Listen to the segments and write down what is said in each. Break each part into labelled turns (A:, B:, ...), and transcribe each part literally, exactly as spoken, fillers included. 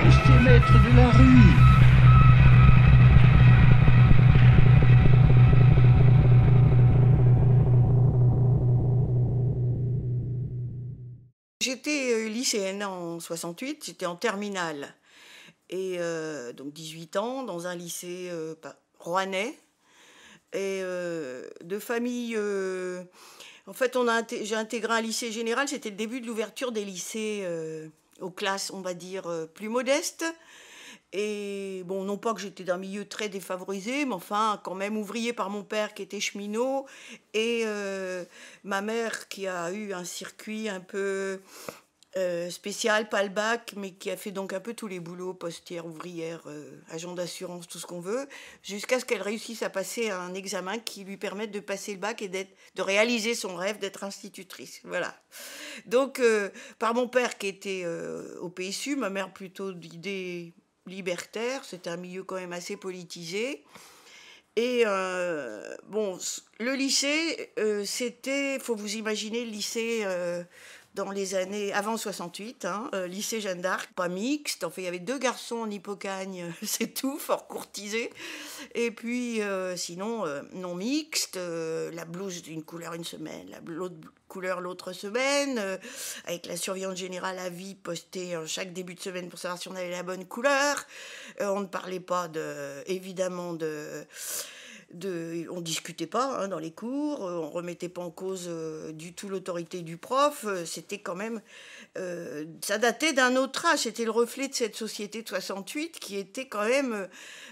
A: ces maîtres de la rue.
B: J'étais euh, lycéenne en soixante-huit, j'étais en terminale. Et euh, donc dix-huit ans, dans un lycée euh, rouennais. Et euh, de famille... Euh, en fait, on a inté- j'ai intégré un lycée général, c'était le début de l'ouverture des lycées euh, aux classes, on va dire, euh, plus modestes. Et bon, non pas que j'étais d'un milieu très défavorisé, mais enfin, quand même ouvrier par mon père qui était cheminot, et euh, ma mère qui a eu un circuit un peu euh, spécial, pas le bac, mais qui a fait donc un peu tous les boulots, postière, ouvrière, euh, agent d'assurance, tout ce qu'on veut, jusqu'à ce qu'elle réussisse à passer un examen qui lui permette de passer le bac et d'être, de réaliser son rêve d'être institutrice. Voilà. Donc, euh, par mon père qui était euh, au P S U, ma mère plutôt d'idées libertaires, c'était un milieu quand même assez politisé. Et euh, bon, le lycée, euh, c'était, il faut vous imaginer le lycée euh, dans les années avant soixante-huit, hein, euh, lycée Jeanne d'Arc, pas mixte. Enfin, il y avait deux garçons en Hippocagne, c'est tout, fort courtisés. Et puis, euh, sinon, euh, non mixte, euh, la blouse d'une couleur une semaine, la l'autre couleur l'autre semaine, euh, avec la surveillante générale à vie postée euh, chaque début de semaine pour savoir si on avait la bonne couleur. Euh, on ne parlait pas, de, évidemment, de... De, on discutait pas hein, dans les cours, on remettait pas en cause euh, du tout l'autorité du prof. Euh, c'était quand même, euh, ça datait d'un autre âge. C'était le reflet de cette société de soixante-huit qui était quand même,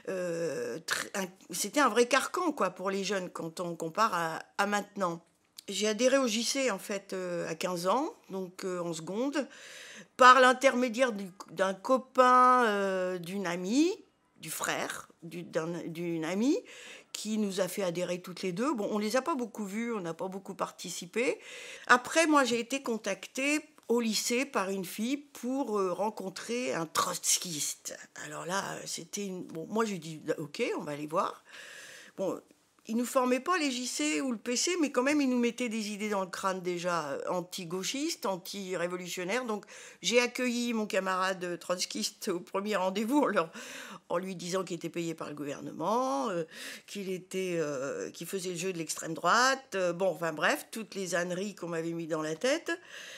B: euh, très, un, c'était un vrai carcan quoi pour les jeunes quand on compare à, à maintenant. J'ai adhéré au J C en fait euh, à quinze ans, donc euh, en seconde, par l'intermédiaire du, d'un copain euh, d'une amie, du frère du, d'un, d'une amie, qui nous a fait adhérer toutes les deux. Bon, on les a pas beaucoup vues, on n'a pas beaucoup participé. Après, moi, j'ai été contactée au lycée par une fille pour euh, rencontrer un trotskiste. Alors là, c'était une... Bon, moi, j'ai dit, ok, on va aller voir. Bon, ils nous formaient pas les J C ou le P C, mais quand même, ils nous mettaient des idées dans le crâne déjà anti-gauchistes, anti-révolutionnaires. Donc, j'ai accueilli mon camarade trotskiste au premier rendez-vous en, leur, en lui disant qu'il était payé par le gouvernement, euh, qu'il était, euh, qu'il faisait le jeu de l'extrême droite. Euh, bon, enfin bref, toutes les âneries qu'on m'avait mis dans la tête.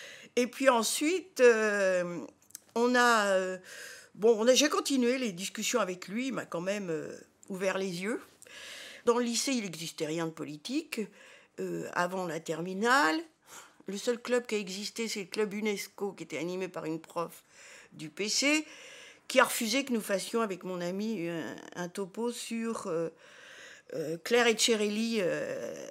B: Et puis ensuite, euh, on a, euh, bon, on a, j'ai continué les discussions avec lui. Il m'a quand même euh, ouvert les yeux. Dans le lycée, il n'existait rien de politique. Euh, avant la terminale, le seul club qui a existé, c'est le club UNESCO, qui était animé par une prof du P C, qui a refusé que nous fassions avec mon ami un, un topo sur euh, euh, Claire Etcherelli, euh,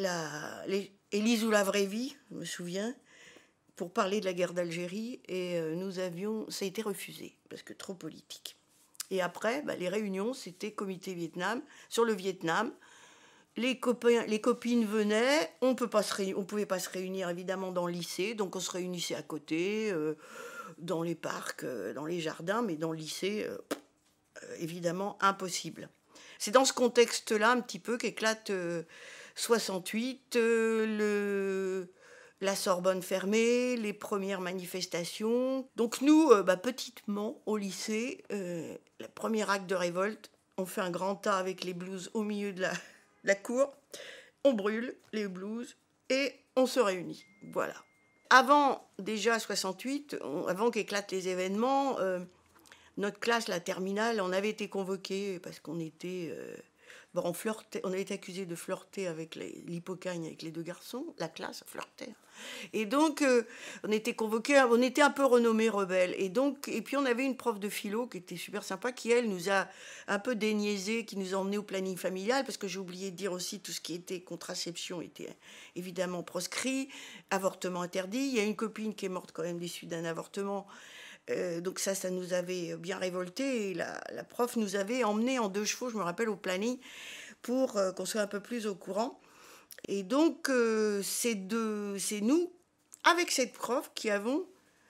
B: la, les, Élise ou la vraie vie, je me souviens, pour parler de la guerre d'Algérie. Et euh, nous avions, ça a été refusé, parce que trop politique. Et après, bah, les réunions, c'était comité Vietnam, sur le Vietnam. Les, copains, les copines venaient, on ne pouvait pas se réunir évidemment dans le lycée, donc on se réunissait à côté, euh, dans les parcs, euh, dans les jardins, mais dans le lycée, euh, euh, évidemment, impossible. C'est dans ce contexte-là, un petit peu, qu'éclate euh, soixante-huit, euh, le... la Sorbonne fermée, les premières manifestations. Donc nous, euh, bah, petitement, au lycée, euh, le premier acte de révolte, on fait un grand tas avec les blouses au milieu de la, de la cour, on brûle les blouses et on se réunit. Voilà. Avant, déjà, soixante-huit, on, avant qu'éclatent les événements, euh, notre classe, la terminale, on avait été convoqués parce qu'on était... Euh, bon, on, flirtait, on avait été accusés de flirter avec l'Hippocagne, avec les deux garçons. La classe flirtait. Et donc, euh, on était convoqués, on était un peu renommés rebelles. Et, donc, et puis, on avait une prof de philo qui était super sympa, qui, elle, nous a un peu déniaisé, qui nous a emmenés au planning familial, parce que j'ai oublié de dire aussi tout ce qui était contraception était évidemment proscrit, avortement interdit. Il y a une copine qui est morte quand même des suites d'un avortement. Euh, donc ça, ça nous avait bien révolté. Et la, la prof nous avait emmenés en deux chevaux, je me rappelle, au planning, pour euh, qu'on soit un peu plus au courant. Et donc, euh, c'est, de, c'est nous, avec cette prof, qui avons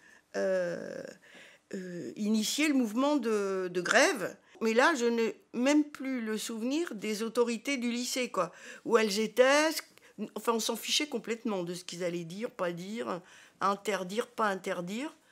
B: euh, euh, initié le mouvement de, de grève. Mais là, je n'ai même plus le souvenir des autorités du lycée, quoi, où elles étaient. Enfin, on s'en fichait complètement de ce qu'ils allaient dire, pas dire, interdire, pas interdire.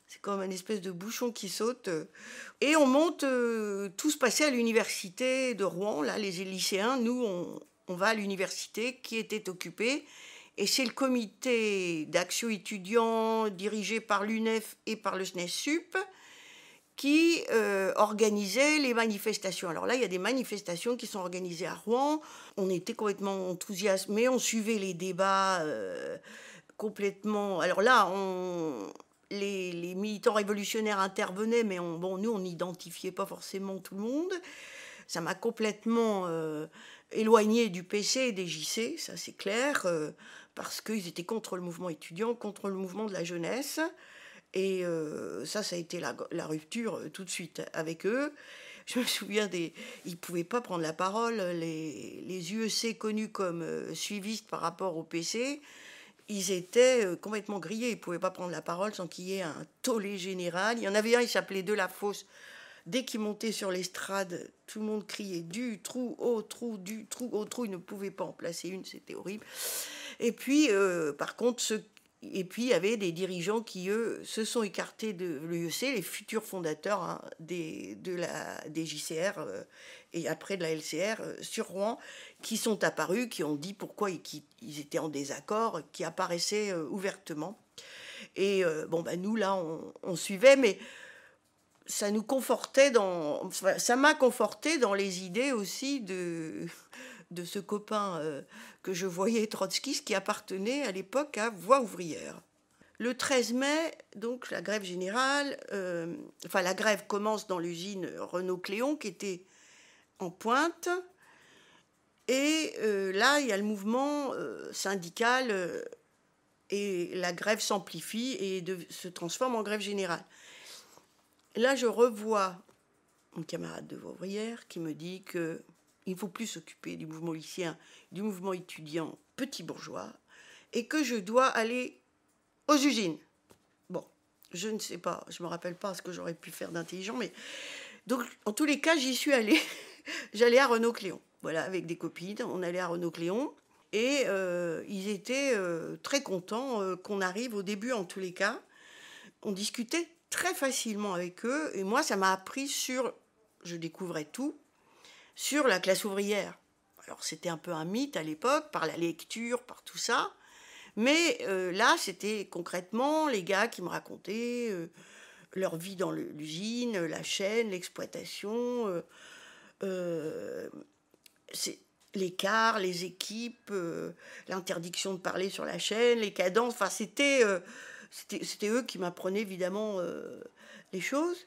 B: C'est comme un espèce de bouchon qui saute. Et on monte, euh, tout se passait à l'université de Rouen. Là, les lycéens, nous, on, on va à l'université qui était occupée. Et c'est le comité d'action étudiant dirigé par l'U N E F et par le S N E S S U P qui euh, organisait les manifestations. Alors là, il y a des manifestations qui sont organisées à Rouen. On était complètement enthousiasmés, on suivait les débats euh, complètement... Alors là, on... les, les militants révolutionnaires intervenaient, mais on, bon, nous, on n'identifiait pas forcément tout le monde. Ça m'a complètement euh, éloignée du P C et des J C, ça c'est clair, euh, parce qu'ils étaient contre le mouvement étudiant, contre le mouvement de la jeunesse. Et euh, ça, ça a été la, la rupture euh, tout de suite avec eux. Je me souviens, des, ils ne pouvaient pas prendre la parole. Les, les U E C connus comme euh, suivistes par rapport au P C, ils étaient euh, complètement grillés. Ils ne pouvaient pas prendre la parole sans qu'il y ait un tollé général. Il y en avait un, il s'appelait Delafosse. Dès qu'il montait sur l'estrade, tout le monde criait du trou au trou, du trou au trou. Il ne pouvait pas en placer une, c'était horrible. Et puis, euh, par contre, ceux Et puis, il y avait des dirigeants qui, eux, se sont écartés de l'U E C, les futurs fondateurs hein, des, de la, des J C R euh, et après de la L C R euh, sur Rouen, qui sont apparus, qui ont dit pourquoi ils, qui, ils étaient en désaccord, qui apparaissaient euh, ouvertement. Et euh, bon, ben, nous, là, on, on suivait, mais ça nous confortait dans... Ça m'a conforté dans les idées aussi de... de ce copain euh, que je voyais, trotskiste, qui appartenait à l'époque à Voix ouvrière. Le treize mai, donc, la grève générale, euh, enfin, la grève commence dans l'usine Renault-Cléon, qui était en pointe. Et euh, là, il y a le mouvement euh, syndical euh, et la grève s'amplifie et de, se transforme en grève générale. Là, je revois une camarade de Voix ouvrière qui me dit que il ne faut plus s'occuper du mouvement lycéen, du mouvement étudiant petit bourgeois, et que je dois aller aux usines. Bon, je ne sais pas, je ne me rappelle pas ce que j'aurais pu faire d'intelligent, mais donc, en tous les cas, j'y suis allée. J'allais à Renault-Cléon, voilà, avec des copines, on allait à Renault-Cléon, et euh, ils étaient euh, très contents euh, qu'on arrive au début, en tous les cas. On discutait très facilement avec eux, et moi, ça m'a appris sur, je découvrais tout, sur la classe ouvrière. Alors, c'était un peu un mythe à l'époque, par la lecture, par tout ça. Mais euh, là, c'était concrètement les gars qui me racontaient euh, leur vie dans l'usine, la chaîne, l'exploitation, euh, euh, l'écart, les équipes, euh, l'interdiction de parler sur la chaîne, les cadences. Enfin, c'était, euh, c'était, c'était eux qui m'apprenaient évidemment euh, les choses.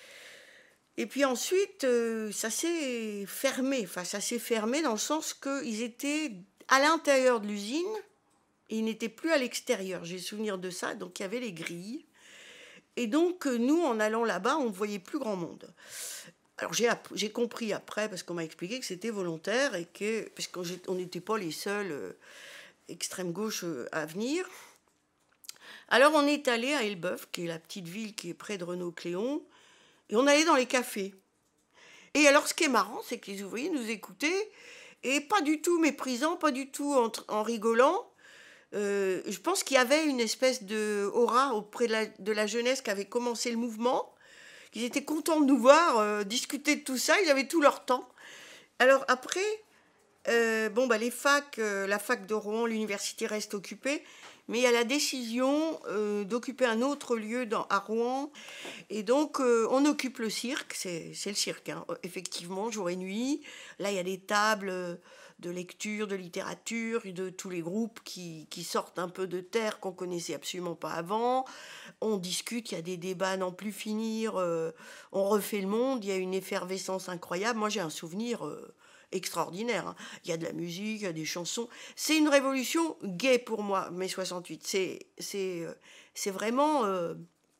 B: Et puis ensuite, euh, ça s'est fermé. Enfin, ça s'est fermé dans le sens qu'ils étaient à l'intérieur de l'usine et ils n'étaient plus à l'extérieur. J'ai souvenir de ça. Donc, il y avait les grilles. Et donc, nous, en allant là-bas, on ne voyait plus grand monde. Alors, j'ai, j'ai compris après, parce qu'on m'a expliqué que c'était volontaire et que, parce qu'on n'était pas les seuls euh, extrême gauche euh, à venir. Alors, on est allé à Elbeuf, qui est la petite ville qui est près de Renault-Cléon. Et on allait dans les cafés. Et alors, ce qui est marrant, c'est que les ouvriers nous écoutaient, et pas du tout méprisants, pas du tout en, en rigolant. Euh, je pense qu'il y avait une espèce de aura auprès de la, de la jeunesse qui avait commencé le mouvement, qu'ils étaient contents de nous voir euh, discuter de tout ça, ils avaient tout leur temps. Alors après, euh, bon, bah, les facs, euh, la fac de Rouen, l'université reste occupée, mais il y a la décision euh, d'occuper un autre lieu dans, à Rouen. Et donc, euh, on occupe le cirque. C'est, c'est le cirque, hein, effectivement, jour et nuit. Là, il y a des tables de lecture, de littérature, de tous les groupes qui, qui sortent un peu de terre qu'on connaissait absolument pas avant. On discute, il y a des débats à n'en plus finir. Euh, on refait le monde, il y a une effervescence incroyable. Moi, j'ai un souvenir... Euh, extraordinaire. Hein. Il y a de la musique, il y a des chansons. C'est une révolution gay pour moi, mai soixante-huit. C'est, c'est, c'est vraiment euh,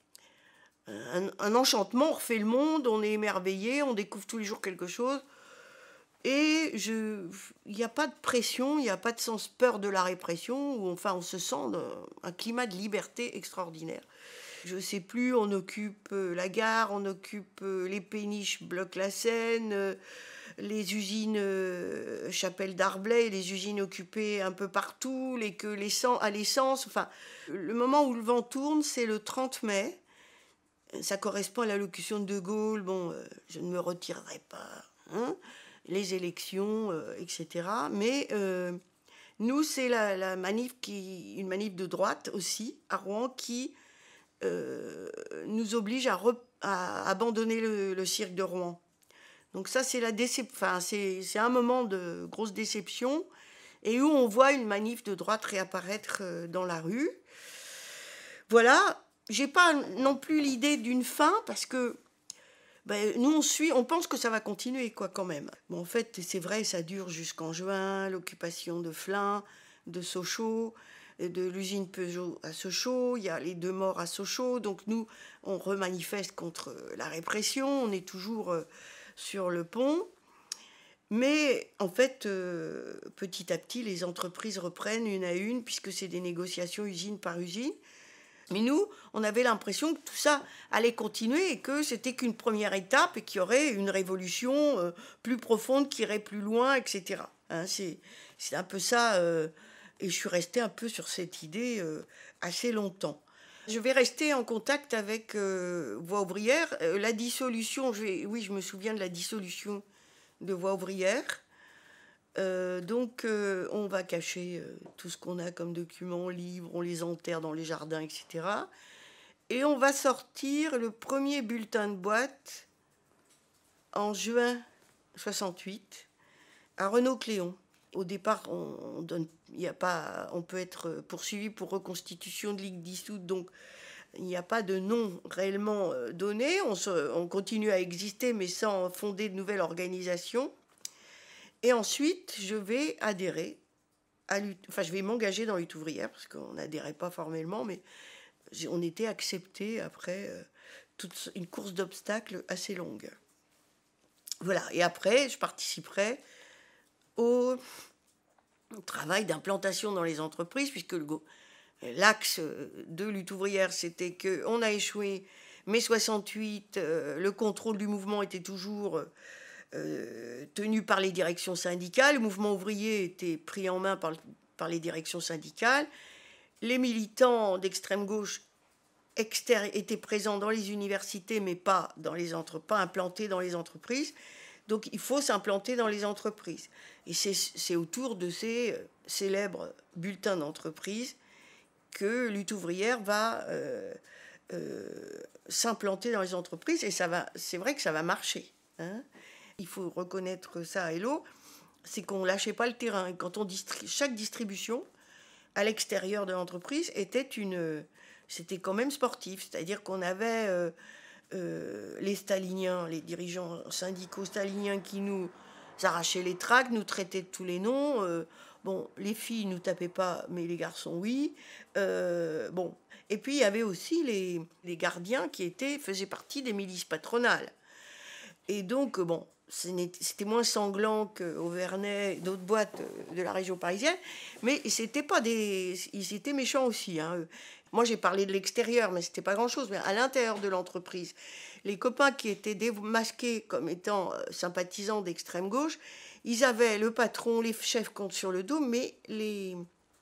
B: un, un enchantement. On refait le monde, on est émerveillé, on découvre tous les jours quelque chose. Et je, il n'y a pas de pression, il n'y a pas de sens peur de la répression. Où, enfin, on se sent dans un climat de liberté extraordinaire. Je ne sais plus, on occupe la gare, on occupe les péniches Bloc-la-Seine, les usines euh, Chapelle d'Arblay, les usines occupées un peu partout, les queues à l'essence. Enfin, le moment où le vent tourne, c'est le trente mai. Ça correspond à l'allocution de De Gaulle, bon, euh, je ne me retirerai pas, hein, les élections, euh, et cetera. Mais euh, nous, c'est la, la manif qui, une manif de droite aussi, à Rouen, qui euh, nous oblige à, re- à abandonner le, le cirque de Rouen. Donc ça, c'est la décep- enfin, c'est, c'est un moment de grosse déception et où on voit une manif de droite réapparaître euh, dans la rue. Voilà, j'ai pas non plus l'idée d'une fin parce que ben, nous on suit, on pense que ça va continuer quoi quand même. Bon, en fait, c'est vrai, ça dure jusqu'en juin, l'occupation de Flins, de Sochaux, de l'usine Peugeot à Sochaux, il y a les deux morts à Sochaux, donc nous on remanifeste contre la répression, on est toujours euh, sur le pont. Mais en fait, euh, petit à petit, les entreprises reprennent une à une, puisque c'est des négociations usine par usine. Mais nous, on avait l'impression que tout ça allait continuer et que c'était qu'une première étape et qu'il y aurait une révolution euh, plus profonde qui irait plus loin, et cetera. Hein, c'est, c'est un peu ça. Euh, et je suis restée un peu sur cette idée euh, assez longtemps. Je vais rester en contact avec euh, Voix ouvrière. Euh, la dissolution, je vais, oui, je me souviens de la dissolution de Voix ouvrière. Euh, donc, euh, on va cacher euh, tout ce qu'on a comme documents, livres, on les enterre dans les jardins, et cetera. Et on va sortir le premier bulletin de boîte en juin soixante-huit à Renault-Cléon. Au départ, on, on donne, y a pas, on peut être poursuivi pour reconstitution de ligue dissoute, donc il n'y a pas de nom réellement euh, donné. On, se, on continue à exister, mais sans fonder de nouvelles organisations. Et ensuite, je vais adhérer à lutte, enfin, je vais m'engager dans Lutte ouvrière, parce qu'on n'adhérait pas formellement, mais on était acceptés après euh, toute une course d'obstacles assez longue. Voilà, et après, je participerai au travail d'implantation dans les entreprises, puisque le, l'axe de Lutte ouvrière, c'était qu'on a échoué, mai soixante-huit, euh, le contrôle du mouvement était toujours... Euh, Euh, tenu par les directions syndicales. Le mouvement ouvrier était pris en main par, par les directions syndicales. Les militants d'extrême gauche exter- étaient présents dans les universités, mais pas, dans les entre- pas implantés dans les entreprises. Donc il faut s'implanter dans les entreprises. Et c'est, c'est autour de ces euh, célèbres bulletins d'entreprise que Lutte ouvrière va euh, euh, s'implanter dans les entreprises. Et ça va, c'est vrai que ça va marcher. Hein. Il faut reconnaître ça à Hello, c'est qu'on ne lâchait pas le terrain. Et quand on distri- chaque distribution à l'extérieur de l'entreprise était une, c'était quand même sportif, c'est-à-dire qu'on avait euh, euh, les staliniens, les dirigeants syndicaux staliniens qui nous arrachaient les tracts, nous traitaient de tous les noms. Euh, bon, les filles nous tapaient pas, mais les garçons oui. Euh, bon, et puis il y avait aussi les, les gardiens qui étaient faisaient partie des milices patronales. Et donc bon. C'était moins sanglant qu'au Vernet, d'autres boîtes de la région parisienne, mais c'était pas des, ils étaient méchants aussi. Hein. Moi, j'ai parlé de l'extérieur, mais c'était pas grand-chose. Mais à l'intérieur de l'entreprise, les copains qui étaient démasqués comme étant sympathisants d'extrême gauche, ils avaient le patron, les chefs comptent sur le dos, mais les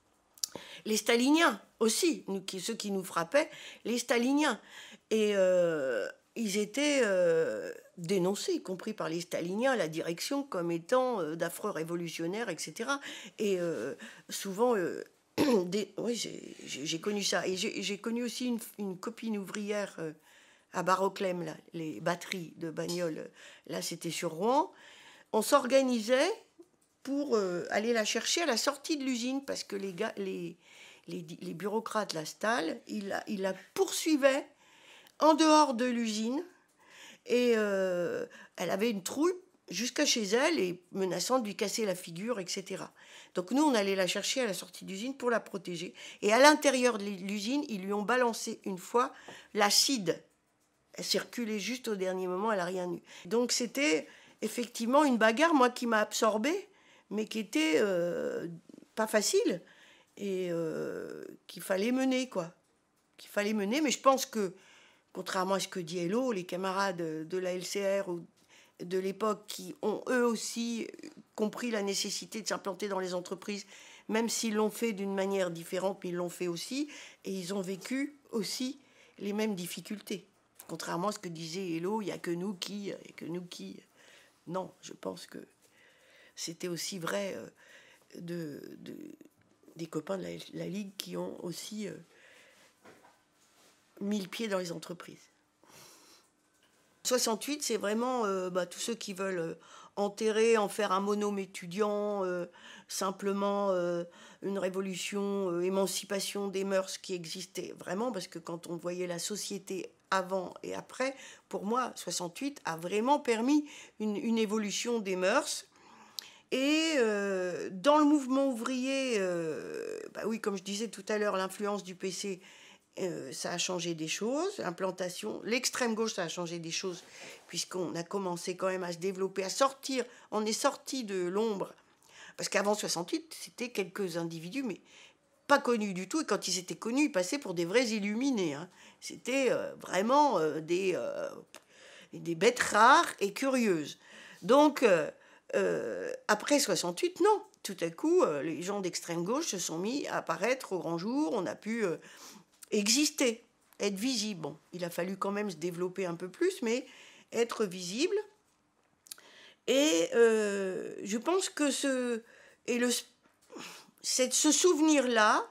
B: les staliniens aussi, nous, qui, ceux qui nous frappaient, les staliniens. Et euh, ils étaient euh, dénoncés, y compris par les staliniens, la direction, comme étant euh, d'affreux révolutionnaires, et cetera. Et euh, souvent, euh, des... oui, j'ai, j'ai connu ça. Et j'ai, j'ai connu aussi une, une copine ouvrière euh, à Baroclem, là, les batteries de bagnoles. Là, c'était sur Rouen. On s'organisait pour euh, aller la chercher à la sortie de l'usine, parce que les, gars, les, les, les bureaucrates, la Stahl, ils la, ils la poursuivaient en dehors de l'usine, et euh, elle avait une trouille jusqu'à chez elle, et menaçant de lui casser la figure, et cetera. Donc nous, on allait la chercher à la sortie d'usine pour la protéger. Et à l'intérieur de l'usine, ils lui ont balancé une fois l'acide. Elle circulait juste au dernier moment, elle n'a rien eu. Donc c'était effectivement une bagarre, moi, qui m'a absorbée, mais qui était euh, pas facile, et euh, qu'il fallait mener, quoi. Qu'il fallait mener, mais je pense que, contrairement à ce que dit Hello, les camarades de la L C R ou de l'époque qui ont eux aussi compris la nécessité de s'implanter dans les entreprises, même s'ils l'ont fait d'une manière différente, mais ils l'ont fait aussi, et ils ont vécu aussi les mêmes difficultés. Contrairement à ce que disait Hello, il n'y a que nous qui, il y a que nous qui. Non, je pense que c'était aussi vrai euh, de, de, des copains de la, la Ligue qui ont aussi euh, mis le pied dans les entreprises. soixante-huit, c'est vraiment euh, bah, tous ceux qui veulent euh, enterrer, en faire un monôme étudiant, euh, simplement euh, une révolution, euh, émancipation des mœurs qui existait vraiment, parce que quand on voyait la société avant et après, pour moi, soixante-huit a vraiment permis une, une évolution des mœurs. Et euh, dans le mouvement ouvrier, euh, bah oui, comme je disais tout à l'heure, l'influence du P C, euh, ça a changé des choses. L'implantation, l'extrême gauche, ça a changé des choses, puisqu'on a commencé quand même à se développer, à sortir. On est sorti de l'ombre. Parce qu'avant soixante-huit, c'était quelques individus, mais pas connus du tout. Et quand ils étaient connus, ils passaient pour des vrais illuminés. Hein. C'était euh, vraiment euh, des, euh, des bêtes rares et curieuses. Donc... Euh, Euh, après soixante-huit, non. Tout à coup, euh, les gens d'extrême gauche se sont mis à apparaître au grand jour. On a pu euh, exister, être visible. Bon, il a fallu quand même se développer un peu plus, mais être visible. Et euh, je pense que ce, et le, cette, ce souvenir-là,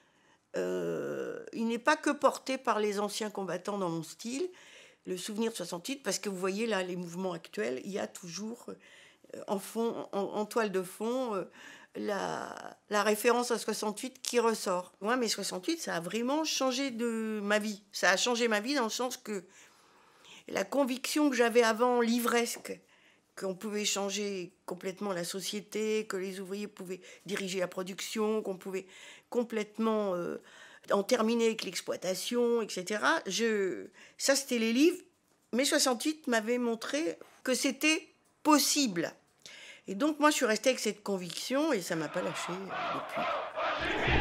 B: euh, il n'est pas que porté par les anciens combattants dans mon style, le souvenir de soixante-huit, parce que vous voyez là, les mouvements actuels, il y a toujours... En, fond, en, en toile de fond, euh, la, la référence à soixante-huit qui ressort. Moi, mais soixante-huit, ça a vraiment changé de ma vie. Ça a changé ma vie dans le sens que la conviction que j'avais avant, livresque, qu'on pouvait changer complètement la société, que les ouvriers pouvaient diriger la production, qu'on pouvait complètement euh, en terminer avec l'exploitation, et cetera. Je, ça, c'était les livres. Mais soixante-huit m'avait montré que c'était possible. Et donc, moi, je suis restée avec cette conviction et ça ne m'a pas lâchée depuis.